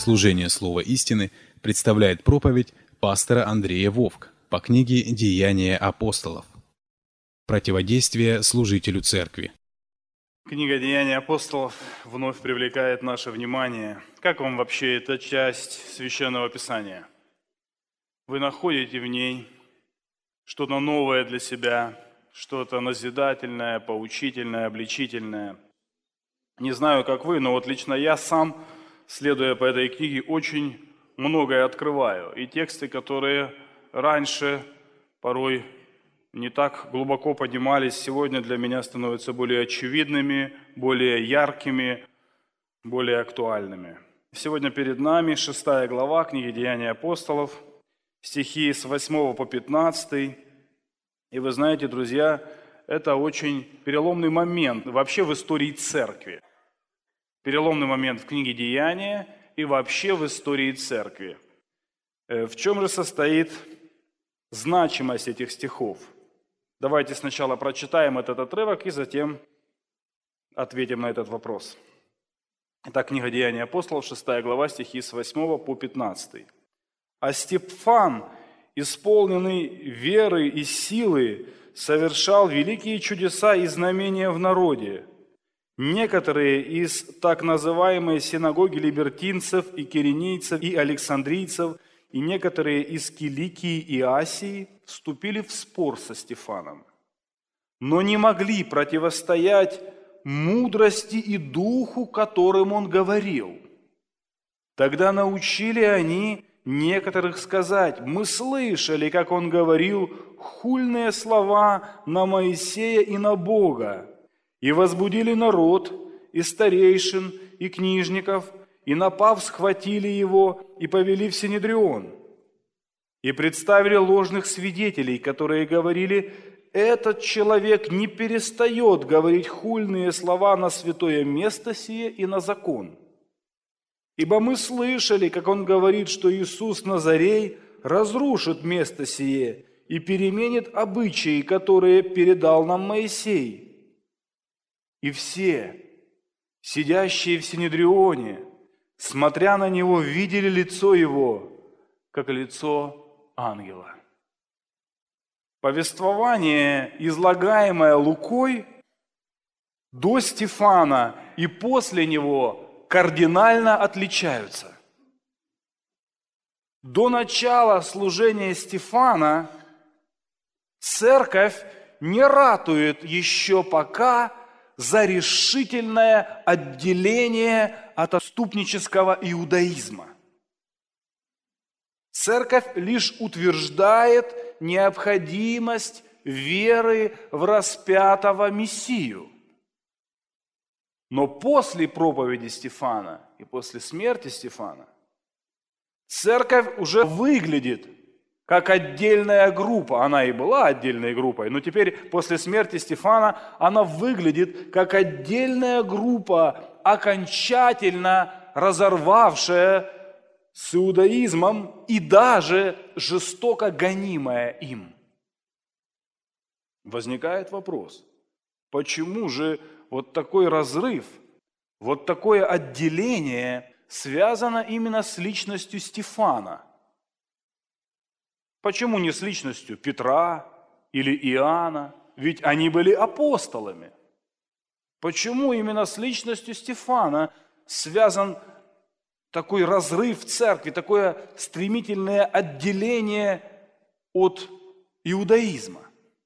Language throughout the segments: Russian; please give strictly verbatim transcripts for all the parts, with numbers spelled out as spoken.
Служение Слова истины представляет проповедь пастора Андрея Вовк по книге «Деяния апостолов». Противодействие служителю церкви. Книга «Деяния апостолов» вновь привлекает наше внимание. Как вам вообще эта часть Священного Писания? Вы находите в ней что-то новое для себя, что-то назидательное, поучительное, обличительное. Не знаю, как вы, но вот лично я сам, следуя по этой книге, очень многое открываю. И тексты, которые раньше порой не так глубоко поднимались, сегодня для меня становятся более очевидными, более яркими, более актуальными. Сегодня перед нами шестая глава книги «Деяния апостолов», стихи с восьмого по пятнадцатый. И вы знаете, друзья, это очень переломный момент вообще в истории церкви. Переломный момент в книге «Деяния» и вообще в истории церкви. В чем же состоит значимость этих стихов? Давайте сначала прочитаем этот отрывок и затем ответим на этот вопрос. Итак, книга «Деяния апостолов», шестая глава, стихи с восьмого по пятнадцатый. «А Стефан, исполненный веры и силы, совершал великие чудеса и знамения в народе. Некоторые из так называемой синагоги либертинцев и киринейцев и александрийцев и некоторые из Киликии и Асии вступили в спор со Стефаном, но не могли противостоять мудрости и духу, которым он говорил. Тогда научили они некоторых сказать: мы слышали, как он говорил хульные слова на Моисея и на Бога, и возбудили народ, и старейшин, и книжников, и, напав, схватили его и повели в Синедрион. И представили ложных свидетелей, которые говорили: этот человек не перестает говорить хульные слова на святое место сие и на закон. Ибо мы слышали, как он говорит, что Иисус Назарей разрушит место сие и переменит обычаи, которые передал нам Моисей. И все, сидящие в Синедрионе, смотря на него, видели лицо его, как лицо ангела». Повествование, излагаемое Лукой до Стефана и после него, кардинально отличаются. До начала служения Стефана церковь не ратует еще пока за решительное отделение от отступнического иудаизма. Церковь лишь утверждает необходимость веры в распятого Мессию. Но после проповеди Стефана и после смерти Стефана церковь уже выглядит как отдельная группа. Она и была отдельной группой, но теперь после смерти Стефана она выглядит как отдельная группа, окончательно разорвавшая с иудаизмом и даже жестоко гонимая им. Возникает вопрос, почему же вот такой разрыв, вот такое отделение связано именно с личностью Стефана? Почему не с личностью Петра или Иоанна? Ведь они были апостолами. Почему именно с личностью Стефана связан такой разрыв в церкви, такое стремительное отделение от иудаизма?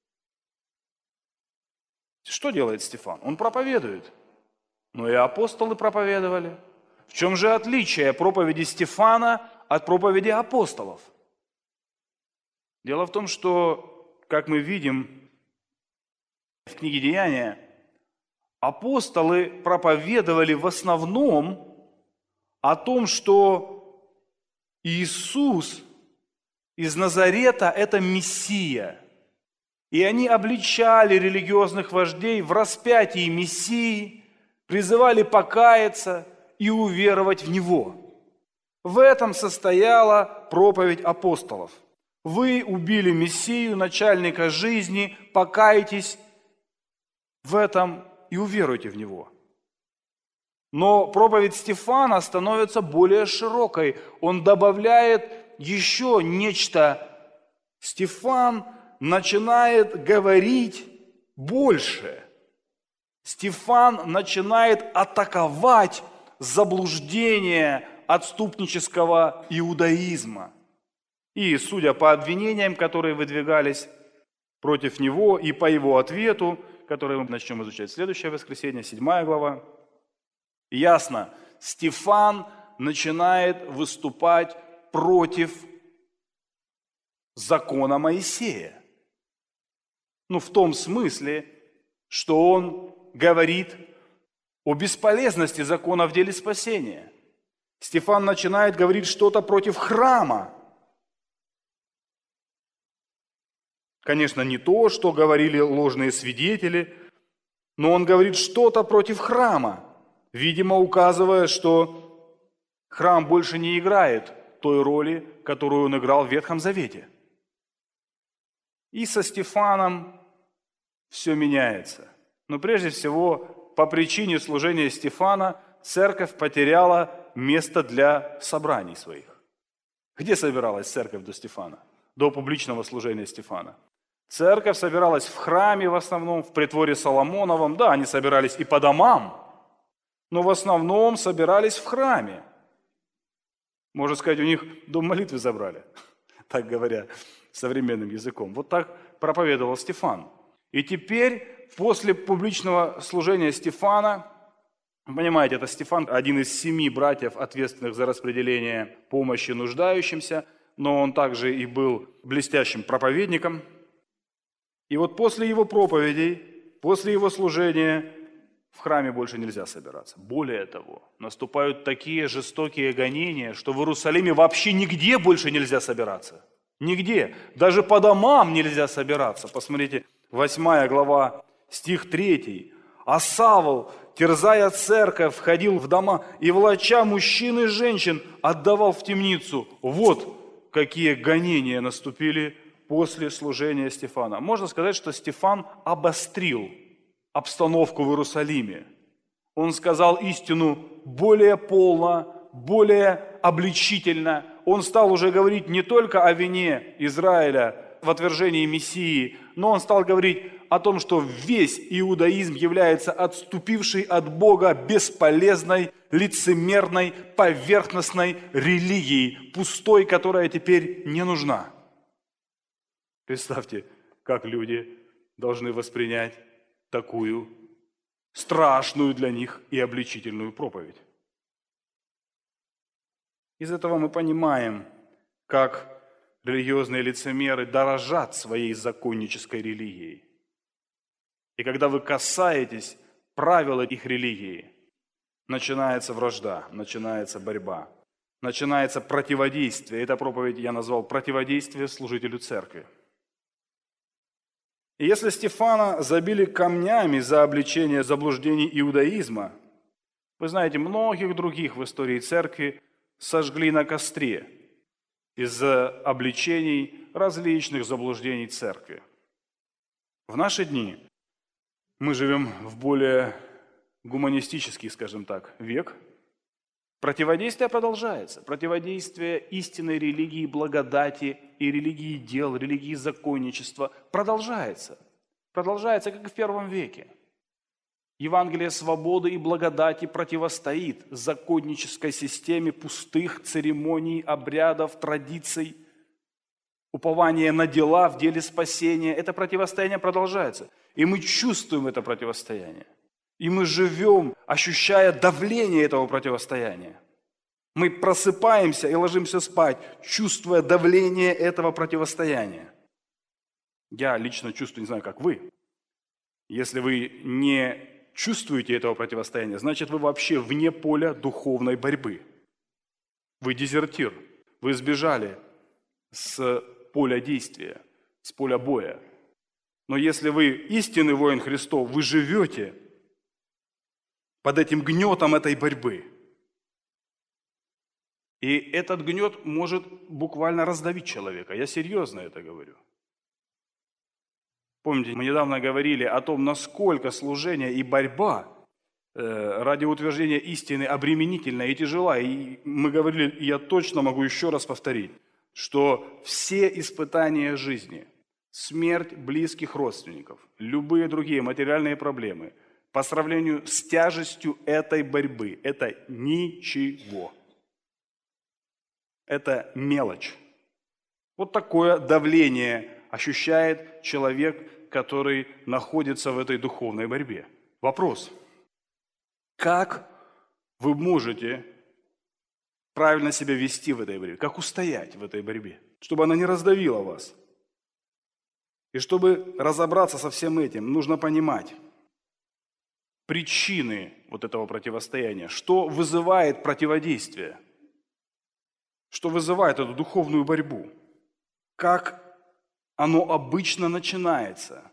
Что делает Стефан? Он проповедует. Но и апостолы проповедовали. В чем же отличие проповеди Стефана от проповеди апостолов? Дело в том, что, как мы видим в книге «Деяния», апостолы проповедовали в основном о том, что Иисус из Назарета – это Мессия. И они обличали религиозных вождей в распятии Мессии, призывали покаяться и уверовать в Него. В этом состояла проповедь апостолов. Вы убили Мессию, начальника жизни, покайтесь в этом и уверуйте в Него. Но проповедь Стефана становится более широкой. Он добавляет еще нечто. Стефан начинает говорить больше. Стефан начинает атаковать заблуждение отступнического иудаизма. И, судя по обвинениям, которые выдвигались против него, и по его ответу, который мы начнем изучать в следующее воскресенье, седьмая глава, ясно, Стефан начинает выступать против закона Моисея. Ну, в том смысле, что он говорит о бесполезности закона в деле спасения. Стефан начинает говорить что-то против храма. Конечно, не то, что говорили ложные свидетели, но он говорит что-то против храма, видимо, указывая, что храм больше не играет той роли, которую он играл в Ветхом Завете. И со Стефаном все меняется. Но прежде всего, по причине служения Стефана церковь потеряла место для собраний своих. Где собиралась церковь до Стефана? До публичного служения Стефана. Церковь собиралась в храме в основном, в притворе Соломоновом. Да, они собирались и по домам, но в основном собирались в храме. Можно сказать, у них дом молитвы забрали, так говоря современным языком. Вот так проповедовал Стефан. И теперь, после публичного служения Стефана, понимаете, это Стефан, один из семи братьев, ответственных за распределение помощи нуждающимся, но он также и был блестящим проповедником. И вот после его проповедей, после его служения в храме больше нельзя собираться. Более того, наступают такие жестокие гонения, что в Иерусалиме вообще нигде больше нельзя собираться. Нигде. Даже по домам нельзя собираться. Посмотрите, восьмая глава, стих третий. «А Савл, терзая церковь, входил в дома и, влача мужчин и женщин, отдавал в темницу». Вот какие гонения наступили после служения Стефана. Можно сказать, что Стефан обострил обстановку в Иерусалиме. Он сказал истину более полно, более обличительно. Он стал уже говорить не только о вине Израиля в отвержении Мессии, но он стал говорить о том, что весь иудаизм является отступившей от Бога бесполезной, лицемерной, поверхностной религией, пустой, которая теперь не нужна. Представьте, как люди должны воспринять такую страшную для них и обличительную проповедь. Из этого мы понимаем, как религиозные лицемеры дорожат своей законнической религией. И когда вы касаетесь правил их религии, начинается вражда, начинается борьба, начинается противодействие. Эта проповедь я назвал «Противодействие служителю церкви». И если Стефана забили камнями за обличение заблуждений иудаизма, вы знаете, многих других в истории церкви сожгли на костре из-за обличений различных заблуждений церкви. В наши дни мы живем в более гуманистический, скажем так, век. Противодействие продолжается. Противодействие истинной религии благодати и религии дел, религии законничества продолжается. Продолжается, как и в первом веке. Евангелие свободы и благодати противостоит законнической системе пустых церемоний, обрядов, традиций, упования на дела в деле спасения. Это противостояние продолжается. И мы чувствуем это противостояние. И мы живем, ощущая давление этого противостояния. Мы просыпаемся и ложимся спать, чувствуя давление этого противостояния. Я лично чувствую, не знаю, как вы. Если вы не чувствуете этого противостояния, значит, вы вообще вне поля духовной борьбы. Вы дезертир. Вы сбежали с поля действия, с поля боя. Но если вы истинный воин Христов, вы живете под этим гнетом этой борьбы. И этот гнет может буквально раздавить человека. Я серьезно это говорю. Помните, мы недавно говорили о том, насколько служение и борьба э, ради утверждения истины обременительна и тяжела. И мы говорили, и я точно могу еще раз повторить, что все испытания жизни, смерть близких родственников, любые другие материальные проблемы по сравнению с тяжестью этой борьбы – это ничего. Это мелочь. Вот такое давление ощущает человек, который находится в этой духовной борьбе. Вопрос. Как вы можете правильно себя вести в этой борьбе? Как устоять в этой борьбе? Чтобы она не раздавила вас. И чтобы разобраться со всем этим, нужно понимать причины вот этого противостояния. Что вызывает противодействие? Что вызывает эту духовную борьбу? Как оно обычно начинается?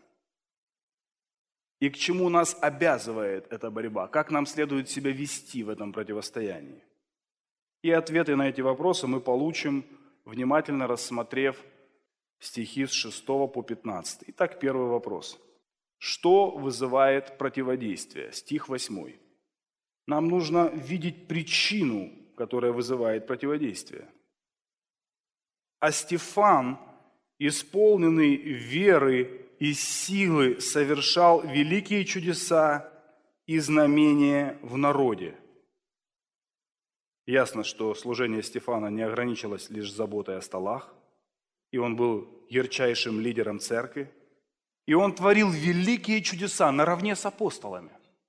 И к чему нас обязывает эта борьба? Как нам следует себя вести в этом противостоянии? И ответы на эти вопросы мы получим, внимательно рассмотрев стихи с шестого по пятнадцатый. Итак, первый вопрос. Что вызывает противодействие? Стих восьмой. Нам нужно видеть причину, которая вызывает противодействие. А Стефан, исполненный веры и силы, совершал великие чудеса и знамения в народе. Ясно, что служение Стефана не ограничилось лишь заботой о столах, и он был ярчайшим лидером церкви, и он творил великие чудеса наравне с апостолами.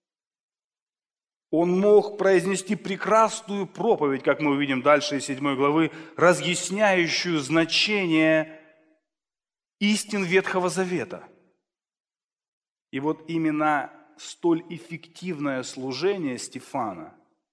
Он мог произнести прекрасную проповедь, как мы увидим дальше из седьмой главы, разъясняющую значение истин Ветхого Завета. И вот именно столь эффективное служение Стефана,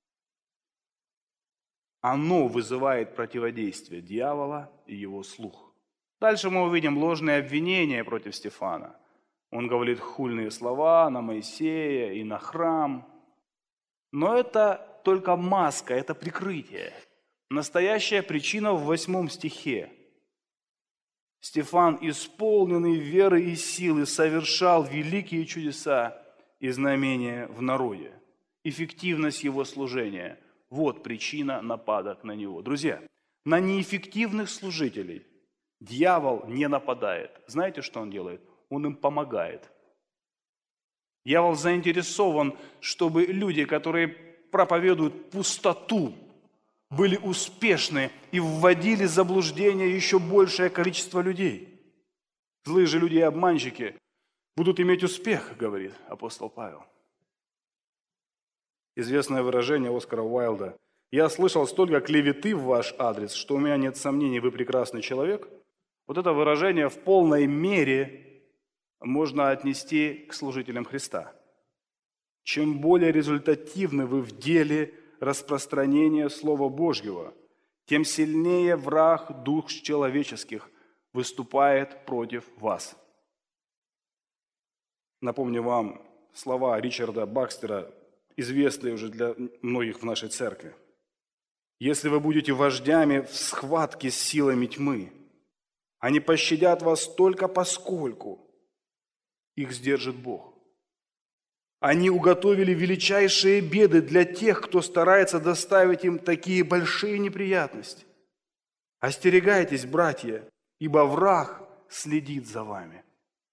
оно вызывает противодействие дьявола и его слух. Дальше мы увидим ложные обвинения против Стефана. Он говорит хульные слова на Моисея и на храм. Но это только маска, это прикрытие. Настоящая причина в восьмом стихе. Стефан, исполненный веры и силы, совершал великие чудеса и знамения в народе. Эффективность его служения – вот причина нападок на него. Друзья, на неэффективных служителей дьявол не нападает. Знаете, что он делает? Он им помогает. Дьявол заинтересован, чтобы люди, которые проповедуют пустоту, были успешны и вводили в заблуждение еще большее количество людей. Злые же люди и обманщики будут иметь успех, говорит апостол Павел. Известное выражение Оскара Уайльда. «Я слышал столько клеветы в ваш адрес, что у меня нет сомнений, вы прекрасный человек». Вот это выражение в полной мере можно отнести к служителям Христа. Чем более результативны вы в деле распространения Слова Божьего, тем сильнее враг душ человеческих выступает против вас. Напомню вам слова Ричарда Бакстера, известные уже для многих в нашей церкви. «Если вы будете вождями в схватке с силами тьмы, они пощадят вас только поскольку их сдержит Бог. Они уготовили величайшие беды для тех, кто старается доставить им такие большие неприятности. Остерегайтесь, братья, ибо враг следит за вами.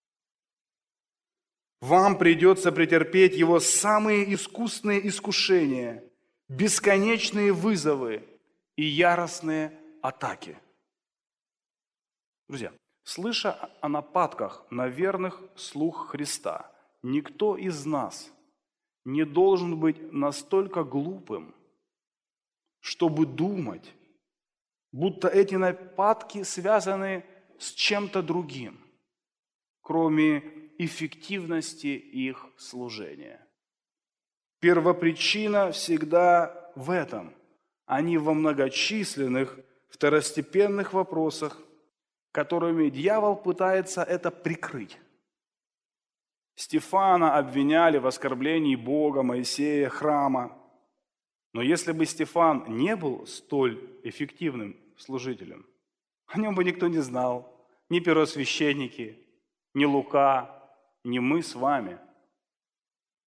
Вам придется претерпеть его самые искусные искушения, бесконечные вызовы и яростные атаки». Друзья, слыша о нападках на верных слуг Христа, никто из нас не должен быть настолько глупым, чтобы думать, будто эти нападки связаны с чем-то другим, кроме эффективности их служения. Первопричина всегда в этом, а не во многочисленных второстепенных вопросах, которыми дьявол пытается это прикрыть. Стефана обвиняли в оскорблении Бога, Моисея, храма. Но если бы Стефан не был столь эффективным служителем, о нем бы никто не знал, ни первосвященники, ни Лука, ни мы с вами.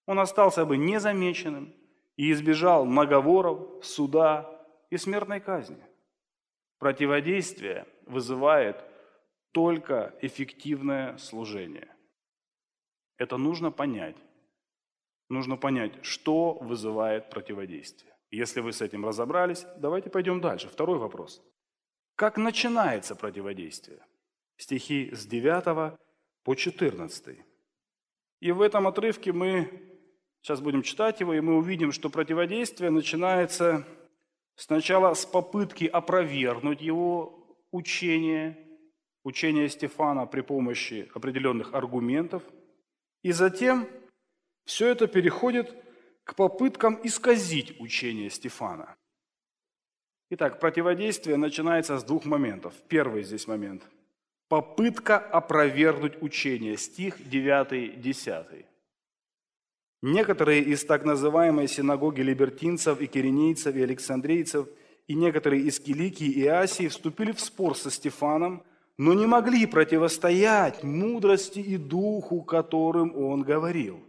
он остался бы незамеченным и избежал наговоров, суда и смертной казни. Противодействие вызывает только эффективное служение. Это нужно понять. Нужно понять, что вызывает противодействие. Если вы с этим разобрались, давайте пойдем дальше. Второй вопрос. Как начинается противодействие? Стихи с девятого по четырнадцатый. И в этом отрывке мы сейчас будем читать его, и мы увидим, что противодействие начинается сначала с попытки опровергнуть его учение, учение Стефана при помощи определенных аргументов, и затем все это переходит к попыткам исказить учение Стефана. Итак, противодействие начинается с двух моментов. Первый здесь момент – попытка опровергнуть учение, стих девятый-десятый. Некоторые из так называемой синагоги либертинцев и киринейцев и александрийцев и некоторые из Киликии и Асии вступили в спор со Стефаном, но не могли противостоять мудрости и духу, которым он говорил.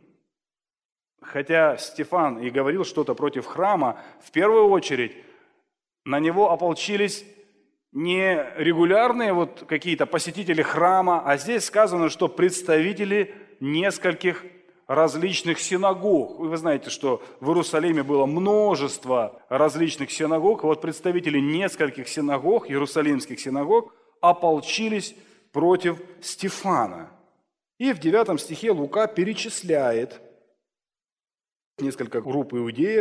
Хотя Стефан и говорил что-то против храма, в первую очередь на него ополчились не регулярные вот какие-то посетители храма, а здесь сказано, что представители нескольких различных синагог. Вы знаете, что в Иерусалиме было множество различных синагог. Вот представители нескольких синагог, иерусалимских синагог, ополчились против Стефана. И в девятом стихе Лука перечисляет несколько групп иудеев,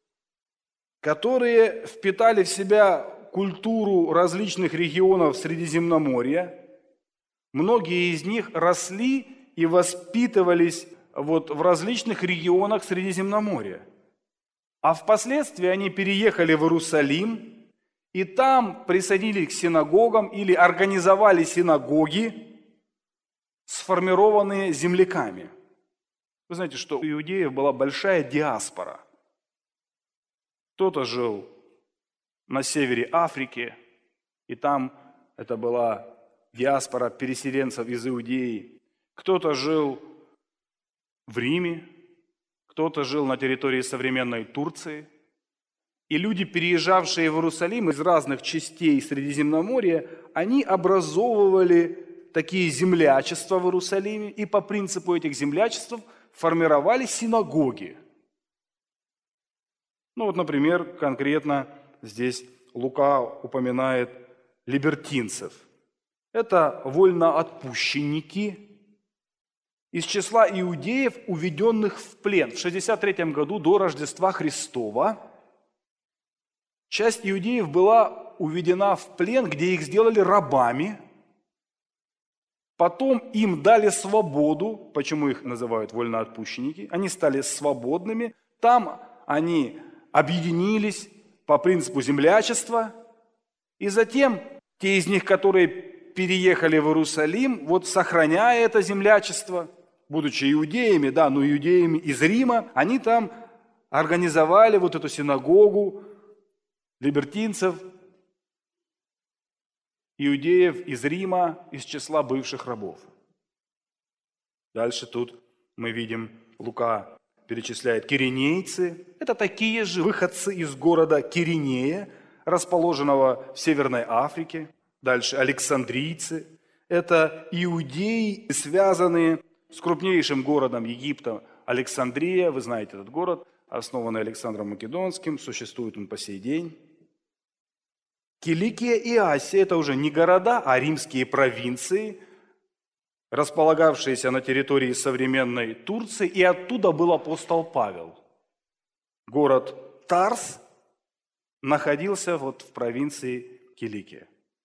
которые впитали в себя культуру различных регионов Средиземноморья. Многие из них росли и воспитывались вот в различных регионах Средиземноморья. А впоследствии они переехали в Иерусалим, и там присоединились к синагогам или организовали синагоги, сформированные земляками. Вы знаете, что у иудеев была большая диаспора. Кто-то жил на севере Африки, и там это была диаспора переселенцев из Иудеи. Кто-то жил в Риме, кто-то жил на территории современной Турции. И люди, переезжавшие в Иерусалим из разных частей Средиземноморья, они образовывали такие землячества в Иерусалиме, и по принципу этих землячеств формировали синагоги. Ну вот, например, конкретно здесь Лука упоминает либертинцев. Это вольноотпущенники из числа иудеев, уведенных в плен. В шестьдесят третьем году до Рождества Христова часть иудеев была уведена в плен, где их сделали рабами. Потом им дали свободу. Почему их называют вольноотпущенники? Они стали свободными. Там они объединились по принципу землячества. И затем те из них, которые переехали в Иерусалим, вот сохраняя это землячество, будучи иудеями, да, но иудеями из Рима, они там организовали вот эту синагогу либертинцев, иудеев из Рима, из числа бывших рабов. Дальше тут мы видим, Лука перечисляет киринейцы. Это такие же выходцы из города Киринея, расположенного в Северной Африке. Дальше александрийцы. Это иудеи, связанные с крупнейшим городом Египта Александрия. Вы знаете этот город, основанный Александром Македонским, существует он по сей день. Киликия и Асия – это уже не города, а римские провинции, располагавшиеся на территории современной Турции, и оттуда был апостол Павел. Город Тарс находился вот в провинции Киликия.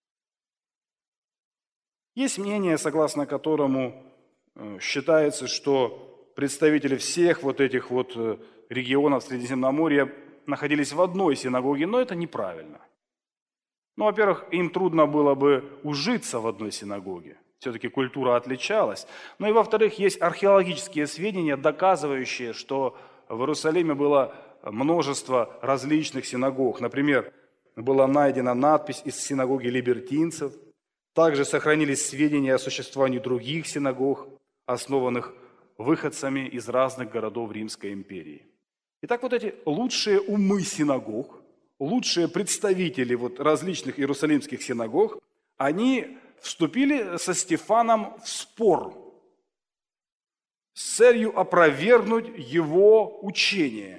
Есть мнение, согласно которому считается, что представители всех вот этих вот регионов Средиземноморья находились в одной синагоге, но это неправильно. Ну, во-первых, им трудно было бы ужиться в одной синагоге. Все-таки культура отличалась. Ну и, во-вторых, есть археологические сведения, доказывающие, что в Иерусалиме было множество различных синагог. Например, была найдена надпись из синагоги либертинцев. Также сохранились сведения о существовании других синагог, основанных выходцами из разных городов Римской империи. Итак, вот эти лучшие умы синагог, лучшие представители вот различных иерусалимских синагог, они вступили со Стефаном в спор с целью опровергнуть его учение.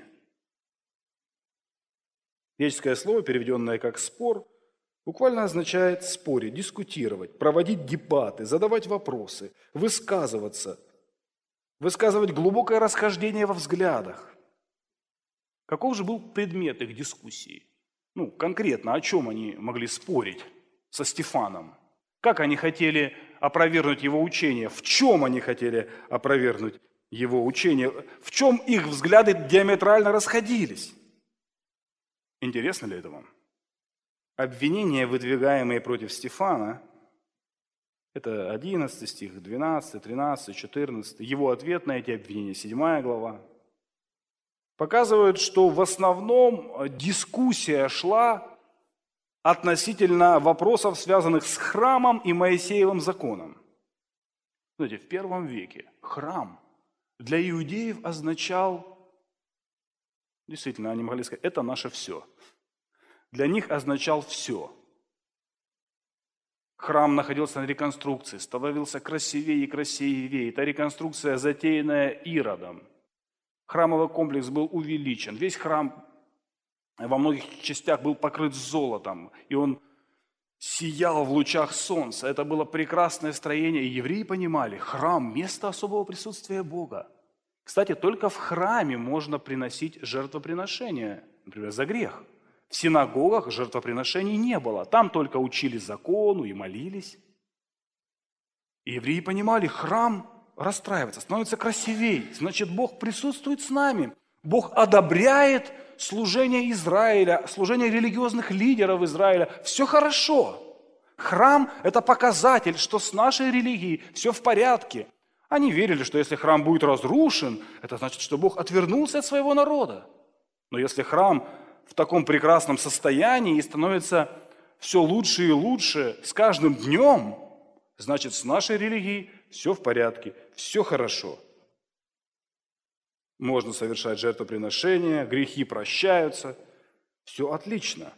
Греческое слово, переведенное как «спор», буквально означает спорить, дискутировать, проводить дебаты, задавать вопросы, высказываться, высказывать глубокое расхождение во взглядах. Каков же был предмет их дискуссии? Ну, конкретно, о чем они могли спорить со Стефаном? Как они хотели опровергнуть его учение? В чем они хотели опровергнуть его учение? В чем их взгляды диаметрально расходились? Интересно ли это вам? Обвинения, выдвигаемые против Стефана, это одиннадцатый стих, двенадцатый, тринадцатый, четырнадцатый, его ответ на эти обвинения, седьмая глава, показывают, что в основном дискуссия шла относительно вопросов, связанных с храмом и Моисеевым законом. Знаете, в первом веке храм для иудеев означал, действительно, они могли сказать, это наше все. Для них означал все. Храм находился на реконструкции, становился красивее и красивее. Эта реконструкция, затеянная Иродом. Храмовый комплекс был увеличен. Весь храм во многих частях был покрыт золотом, и он сиял в лучах солнца. Это было прекрасное строение, и евреи понимали, храм – место особого присутствия Бога. Кстати, только в храме можно приносить жертвоприношения, например, за грех. В синагогах жертвоприношений не было. Там только учили закону и молились. И евреи понимали, храм расстраивается, становится красивей. Значит, Бог присутствует с нами. Бог одобряет служение Израиля, служение религиозных лидеров Израиля. Все хорошо. Храм – это показатель, что с нашей религией все в порядке. Они верили, что если храм будет разрушен, это значит, что Бог отвернулся от своего народа. Но если храм в таком прекрасном состоянии и становится все лучше и лучше с каждым днем, значит, с нашей религией все в порядке, все хорошо. Можно совершать жертвоприношения, грехи прощаются, все отлично.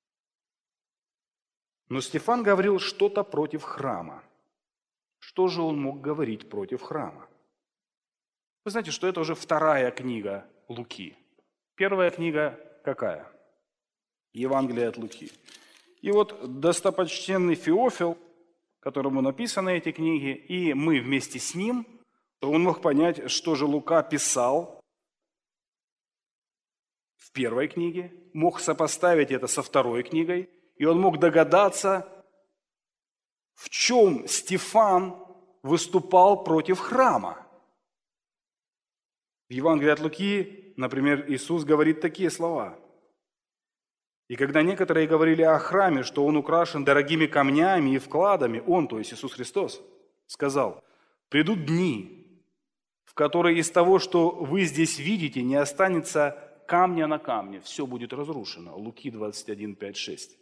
Но Стефан говорил что-то против храма. Что же он мог говорить против храма? Вы знаете, что это уже вторая книга Луки. Первая книга какая? Евангелие от Луки. И вот достопочтенный Феофил, которому написаны эти книги, и мы вместе с ним, то он мог понять, что же Лука писал в первой книге, мог сопоставить это со второй книгой, и он мог догадаться, в чем Стефан выступал против храма. В Евангелии от Луки, например, Иисус говорит такие слова. И когда некоторые говорили о храме, что он украшен дорогими камнями и вкладами, он, то есть Иисус Христос, сказал, «Придут дни, в которые из того, что вы здесь видите, не останется камня на камне, все будет разрушено». Луки двадцать один, пять, шесть.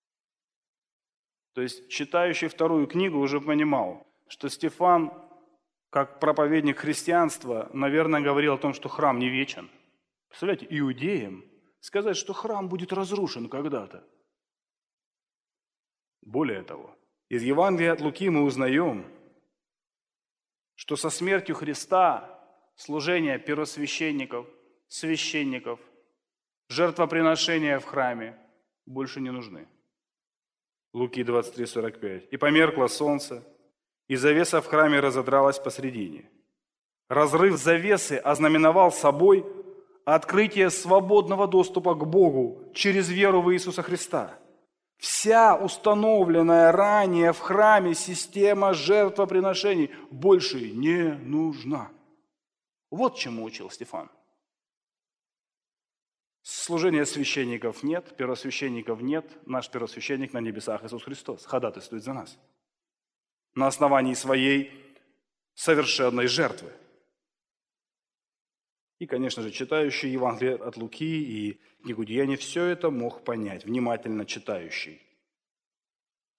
То есть читающий вторую книгу уже понимал, что Стефан, как проповедник христианства, наверное, говорил о том, что храм не вечен. Представляете, иудеям сказать, что храм будет разрушен когда-то. Более того, из Евангелия от Луки мы узнаем, что со смертью Христа служение первосвященников, священников, жертвоприношения в храме больше не нужны. Луки двадцать три, сорок пять. «И померкло солнце, и завеса в храме разодралась посредине. Разрыв завесы ознаменовал собой открытие свободного доступа к Богу через веру в Иисуса Христа. Вся установленная ранее в храме система жертвоприношений больше не нужна». Вот чему учил Стефан. Служения священников нет, первосвященников нет. Наш первосвященник на небесах Иисус Христос ходатайствует за нас на основании своей совершенной жертвы. И, конечно же, читающий Евангелие от Луки и книгу Деяний все это мог понять, внимательно читающий.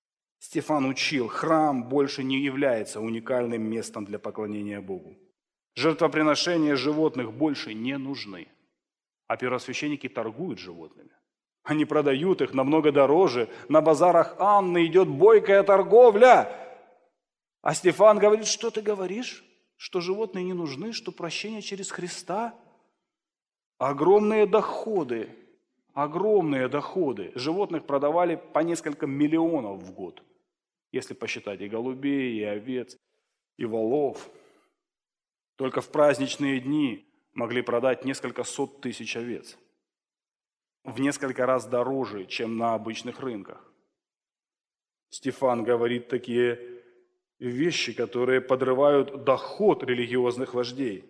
Стефан учил, храм больше не является уникальным местом для поклонения Богу. Жертвоприношения животных больше не нужны. А первосвященники торгуют животными. Они продают их намного дороже. На базарах Анны идет бойкая торговля. А Стефан говорит, что ты говоришь? Что животные не нужны, что прощение через Христа? Огромные доходы, огромные доходы. Животных продавали по несколько миллионов в год. Если посчитать и голубей, и овец, и волов. Только в праздничные дни могли продать несколько сот тысяч овец. В несколько раз дороже, чем на обычных рынках. Стефан говорит такие вещи, которые подрывают доход религиозных вождей.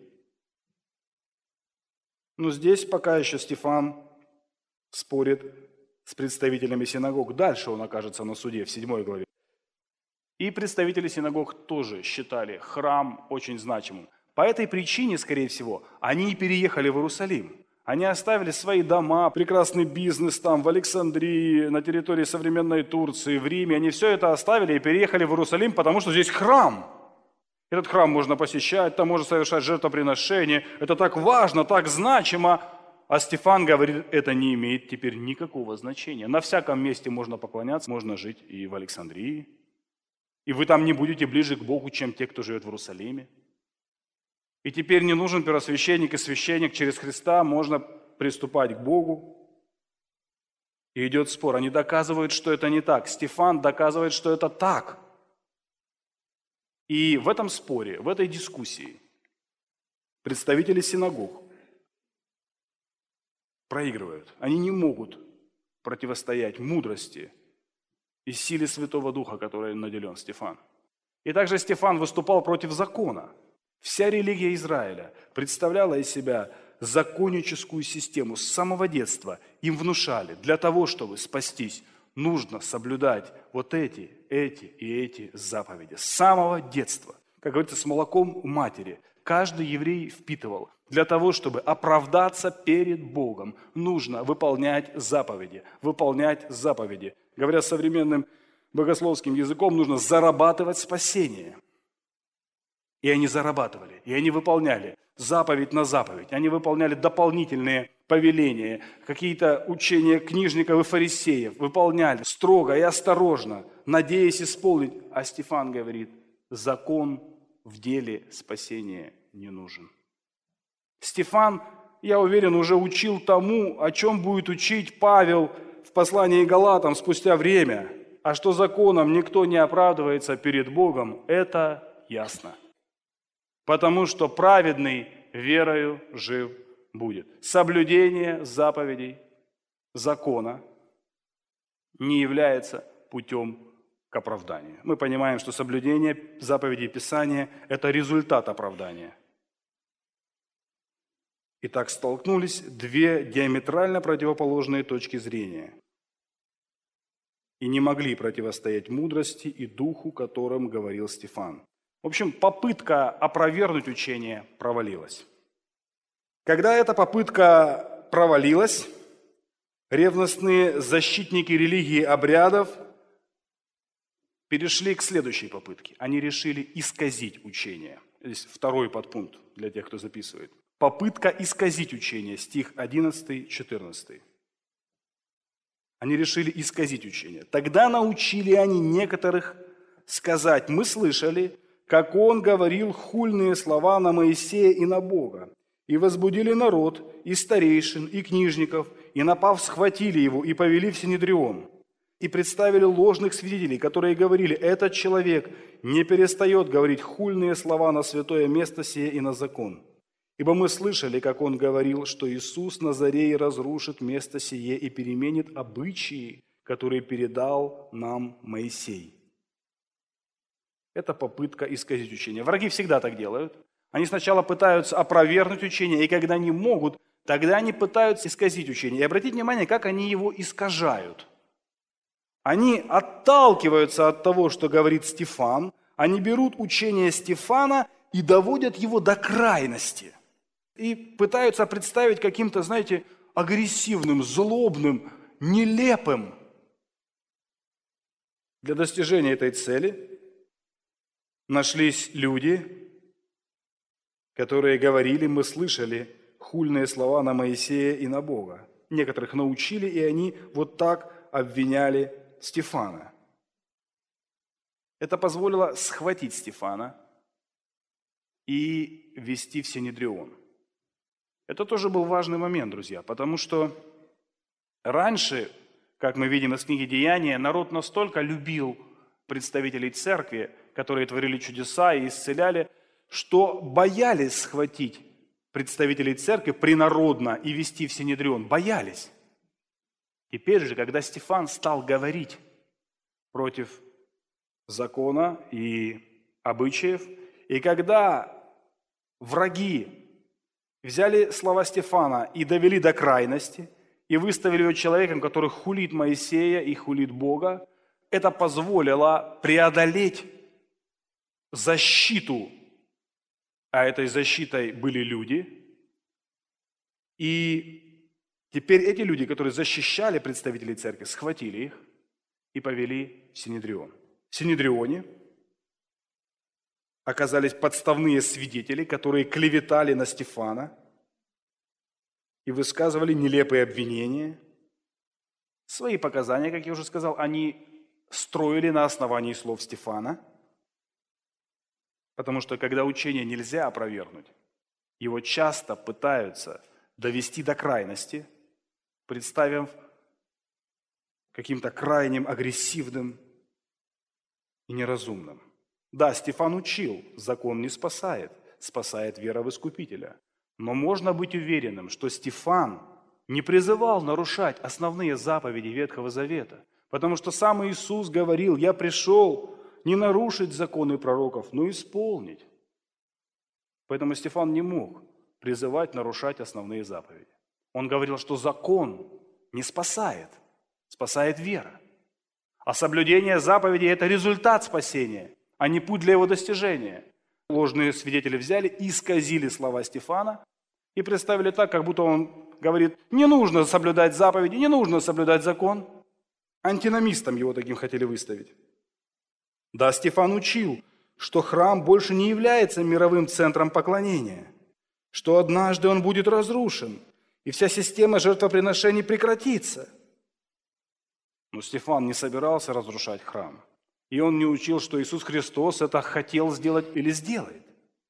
Но здесь пока еще Стефан спорит с представителями синагог. Дальше он окажется на суде в седьмой главе. И представители синагог тоже считали храм очень значимым. По этой причине, скорее всего, они и переехали в Иерусалим. Они оставили свои дома, прекрасный бизнес там в Александрии, на территории современной Турции, в Риме. Они все это оставили и переехали в Иерусалим, потому что здесь храм. Этот храм можно посещать, там можно совершать жертвоприношения. Это так важно, так значимо. А Стефан говорит, это не имеет теперь никакого значения. На всяком месте можно поклоняться, можно жить и в Александрии. И вы там не будете ближе к Богу, чем те, кто живет в Иерусалиме. И теперь не нужен первосвященник и священник. Через Христа можно приступать к Богу. И идет спор. Они доказывают, что это не так. Стефан доказывает, что это так. И в этом споре, в этой дискуссии представители синагог проигрывают. Они не могут противостоять мудрости и силе Святого Духа, которой наделен Стефан. И также Стефан выступал против закона. Вся религия Израиля представляла из себя законническую систему с самого детства. Им внушали, для того, чтобы спастись, нужно соблюдать вот эти, эти и эти заповеди. С самого детства. Как говорится, с молоком матери. Каждый еврей впитывал. Для того, чтобы оправдаться перед Богом, нужно выполнять заповеди. Выполнять заповеди. Говоря современным богословским языком, нужно зарабатывать спасение. И они зарабатывали, и они выполняли заповедь на заповедь. Они выполняли дополнительные повеления, какие-то учения книжников и фарисеев. Выполняли строго и осторожно, надеясь исполнить. А Стефан говорит, закон в деле спасения не нужен. Стефан, я уверен, уже учил тому, о чем будет учить Павел в послании к Галатам спустя время. А что законом никто не оправдывается перед Богом, это ясно. Потому что праведный верою жив будет. Соблюдение заповедей закона не является путем к оправданию. Мы понимаем, что соблюдение заповедей Писания – это результат оправдания. Итак, столкнулись две диаметрально противоположные точки зрения и не могли противостоять мудрости и духу, которым говорил Стефан. В общем, попытка опровергнуть учение провалилась. Когда эта попытка провалилась, ревностные защитники религии обрядов перешли к следующей попытке. Они решили исказить учение. Здесь второй подпункт для тех, кто записывает. Попытка исказить учение, стих одиннадцатый четырнадцатый. Они решили исказить учение. Тогда научили они некоторых сказать, мы слышали, как он говорил хульные слова на Моисея и на Бога, и возбудили народ, и старейшин, и книжников, и, напав, схватили его и повели в Синедрион, и представили ложных свидетелей, которые говорили, этот человек не перестает говорить хульные слова на святое место сие и на закон. Ибо мы слышали, как он говорил, что Иисус Назарей разрушит место сие и переменит обычаи, которые передал нам Моисей. Это попытка исказить учение. Враги всегда так делают. Они сначала пытаются опровергнуть учение, и когда не могут, тогда они пытаются исказить учение. И обратите внимание, как они его искажают. Они отталкиваются от того, что говорит Стефан, они берут учение Стефана и доводят его до крайности. И пытаются представить каким-то, знаете, агрессивным, злобным, нелепым. Для достижения этой цели нашлись люди, которые говорили, мы слышали хульные слова на Моисея и на Бога. Некоторых научили, и они вот так обвиняли Стефана. Это позволило схватить Стефана и ввести в Синедрион. Это тоже был важный момент, друзья, потому что раньше, как мы видим из книги «Деяния», народ настолько любил представителей церкви, которые творили чудеса и исцеляли, что боялись схватить представителей церкви принародно и вести в Синедрион. Боялись. Теперь же, когда Стефан стал говорить против закона и обычаев, и когда враги взяли слова Стефана и довели до крайности, и выставили его человеком, который хулит Моисея и хулит Бога, это позволило преодолеть защиту, а этой защитой были люди. И теперь эти люди, которые защищали представителей церкви, схватили их и повели в Синедрион. В Синедрионе оказались подставные свидетели, которые клеветали на Стефана и высказывали нелепые обвинения. Свои показания, как я уже сказал, они строили на основании слов Стефана, потому что когда учение нельзя опровергнуть, его часто пытаются довести до крайности, представив каким-то крайним агрессивным и неразумным. Да, Стефан учил, закон не спасает, спасает вера в Искупителя. Но можно быть уверенным, что Стефан не призывал нарушать основные заповеди Ветхого Завета, потому что сам Иисус говорил: «Я пришел не нарушить законы пророков, но исполнить». Поэтому Стефан не мог призывать нарушать основные заповеди. Он говорил, что закон не спасает, спасает вера. А соблюдение заповедей – это результат спасения, а не путь для его достижения. Ложные свидетели взяли и исказили слова Стефана и представили так, как будто он говорит: не нужно соблюдать заповеди, не нужно соблюдать закон. Антиномистом его таким хотели выставить. Да, Стефан учил, что храм больше не является мировым центром поклонения, что однажды он будет разрушен, и вся система жертвоприношений прекратится. Но Стефан не собирался разрушать храм. И он не учил, что Иисус Христос это хотел сделать или сделает.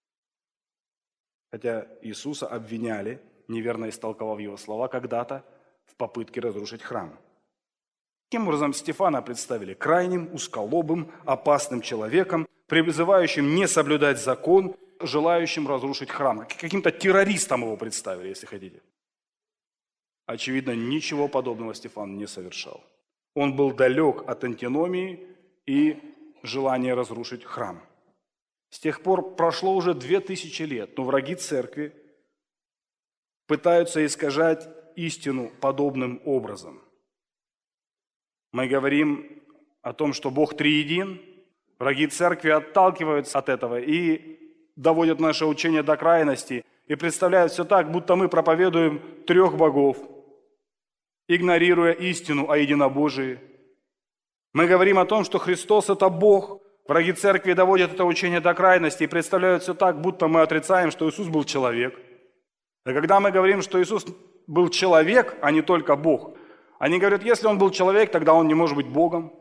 Хотя Иисуса обвиняли, неверно истолковав его слова когда-то, в попытке разрушить храм. Таким образом, Стефана представили крайним, узколобым, опасным человеком, призывающим не соблюдать закон, желающим разрушить храм. Каким-то террористом его представили, если хотите. Очевидно, ничего подобного Стефан не совершал. Он был далек от антиномии и желания разрушить храм. С тех пор прошло уже две тысячи лет, но враги церкви пытаются искажать истину подобным образом. Мы говорим о том, что Бог триедин, враги церкви отталкиваются от этого и доводят наше учение до крайности и представляют все так, будто мы проповедуем трех богов, игнорируя истину о единобожии. Мы говорим о том, что Христос – это Бог. Враги церкви доводят это учение до крайности и представляют все так, будто мы отрицаем, что Иисус был человек. А когда мы говорим, что Иисус был человек, а не только Бог, они говорят: если Он был человек, тогда Он не может быть Богом.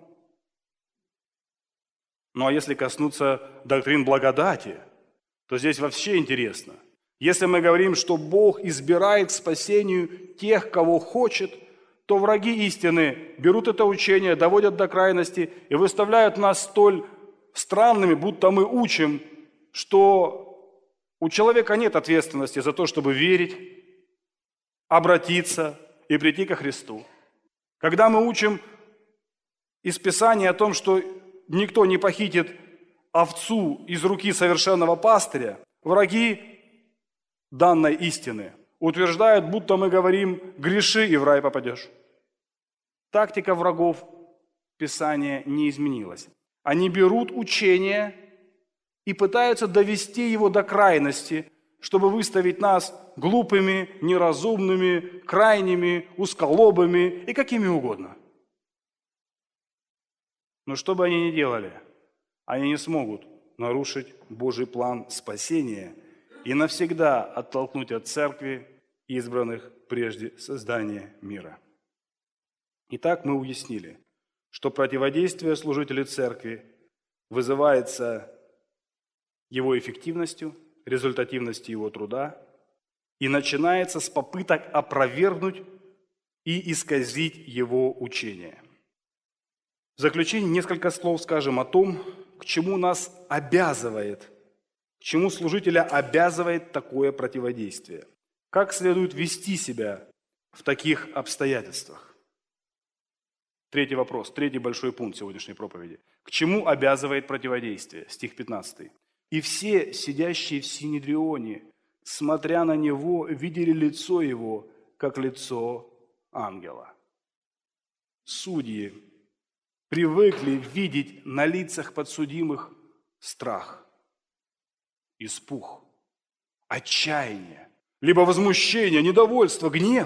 Ну а если коснуться доктрин благодати, то здесь вообще интересно. Если мы говорим, что Бог избирает к спасению тех, кого хочет, то враги истины берут это учение, доводят до крайности и выставляют нас столь странными, будто мы учим, что у человека нет ответственности за то, чтобы верить, обратиться и прийти ко Христу. Когда мы учим из Писания о том, что никто не похитит овцу из руки совершенного пастыря, враги данной истины утверждают, будто мы говорим: греши и в рай попадешь. Тактика врагов Писания не изменилась. Они берут учение и пытаются довести его до крайности, чтобы выставить нас глупыми, неразумными, крайними, узколобыми и какими угодно. Но что бы они ни делали, они не смогут нарушить Божий план спасения и навсегда оттолкнуть от церкви избранных прежде создания мира. Итак, мы уяснили, что противодействие служителей церкви вызывается его эффективностью, результативностью его труда и начинается с попыток опровергнуть и исказить его учение. В заключение несколько слов скажем о том, к чему нас обязывает, к чему служителя обязывает такое противодействие. Как следует вести себя в таких обстоятельствах? Третий вопрос, третий большой пункт сегодняшней проповеди. К чему обязывает противодействие? Стих пятнадцатый. «И все, сидящие в Синедрионе, смотря на него, видели лицо его, как лицо ангела». Судьи привыкли видеть на лицах подсудимых страх, испуг, отчаяние, либо возмущение, недовольство, гнев.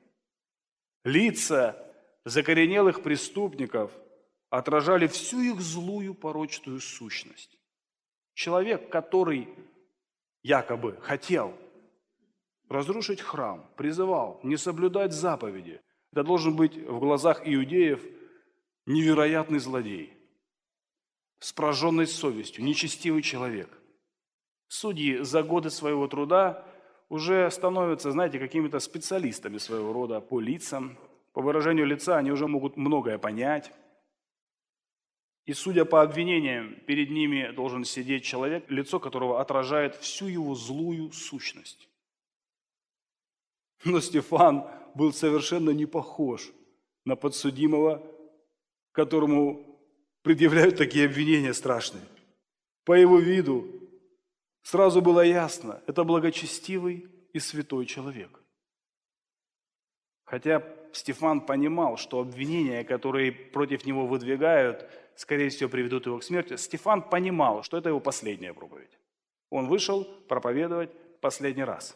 Лица закоренелых преступников отражали всю их злую порочную сущность. Человек, который якобы хотел разрушить храм, призывал не соблюдать заповеди, это должен быть в глазах иудеев невероятный злодей, с прожженной совестью, нечестивый человек. Судьи за годы своего труда уже становятся, знаете, какими-то специалистами своего рода по лицам. По выражению лица они уже могут многое понять. И судя по обвинениям, перед ними должен сидеть человек, лицо которого отражает всю его злую сущность. Но Стефан был совершенно не похож на подсудимого, которому предъявляют такие обвинения страшные. По его виду сразу было ясно, это благочестивый и святой человек. Хотя Стефан понимал, что обвинения, которые против него выдвигают, скорее всего, приведут его к смерти, Стефан понимал, что это его последняя проповедь. Он вышел проповедовать последний раз.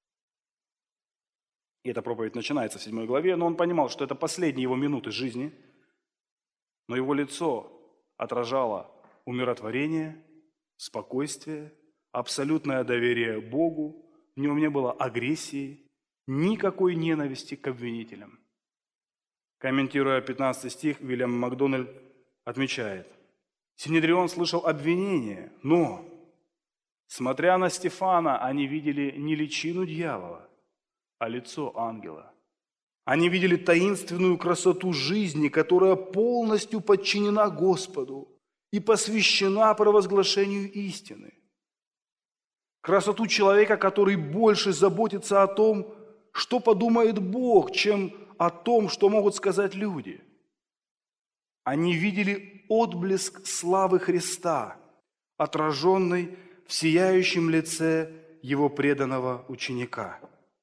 И эта проповедь начинается в седьмой главе, но он понимал, что это последние его минуты жизни, но его лицо отражало умиротворение, спокойствие, абсолютное доверие Богу, в нем не было агрессии, никакой ненависти к обвинителям. Комментируя пятнадцатый стих, Уильям Макдональд отмечает: Синедрион слышал обвинения, но, смотря на Стефана, они видели не личину дьявола, а лицо ангела. Они видели таинственную красоту жизни, которая полностью подчинена Господу и посвящена провозглашению истины. Красоту человека, который больше заботится о том, что подумает Бог, чем о том, что могут сказать люди. Они видели отблеск славы Христа, отраженный в сияющем лице его преданного ученика.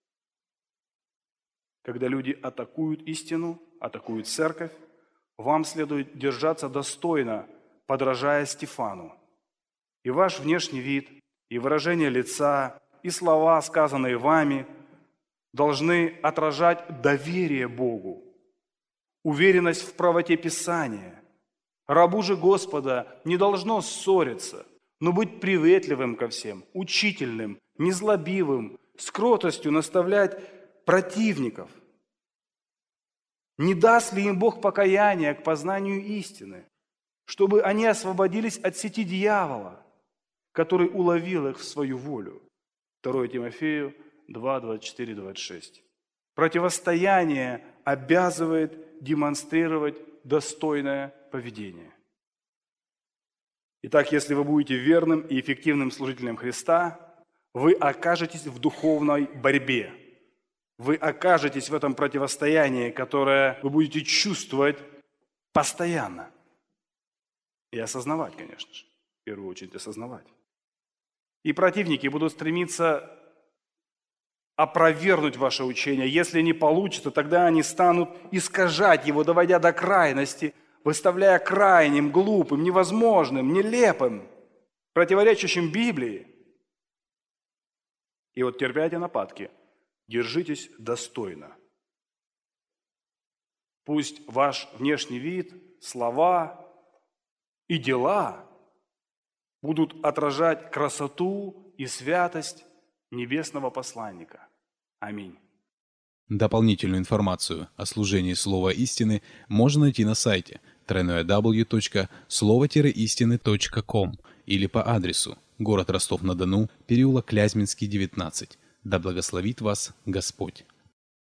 Когда люди атакуют истину, атакуют церковь, вам следует держаться достойно, подражая Стефану. И ваш внешний вид, и выражение лица, и слова, сказанные вами, должны отражать доверие Богу, уверенность в правоте Писания. Рабу же Господа не должно ссориться, но быть приветливым ко всем, учительным, незлобивым, с кротостью наставлять противников. Не даст ли им Бог покаяния к познанию истины, чтобы они освободились от сети дьявола, который уловил их в свою волю? второе Тимофею два, двадцать четыре, двадцать шесть. Противостояние обязывает демонстрировать достойное поведение. Итак, если вы будете верным и эффективным служителем Христа, вы окажетесь в духовной борьбе. Вы окажетесь в этом противостоянии, которое вы будете чувствовать постоянно. И осознавать, конечно же. В первую очередь осознавать. И противники будут стремиться опровергнуть ваше учение. Если не получится, тогда они станут искажать его, доводя до крайности, выставляя крайним, глупым, невозможным, нелепым, противоречащим Библии. И вот терпите нападки. Держитесь достойно. Пусть ваш внешний вид, слова и дела будут отражать красоту и святость небесного посланника. Аминь. Дополнительную информацию о служении Слова Истины можно найти на сайте дабл ю дабл ю дабл ю точка слово истины точка ком или по адресу город Ростов-на-Дону, переулок Клязьминский, девятнадцать. Да благословит вас Господь!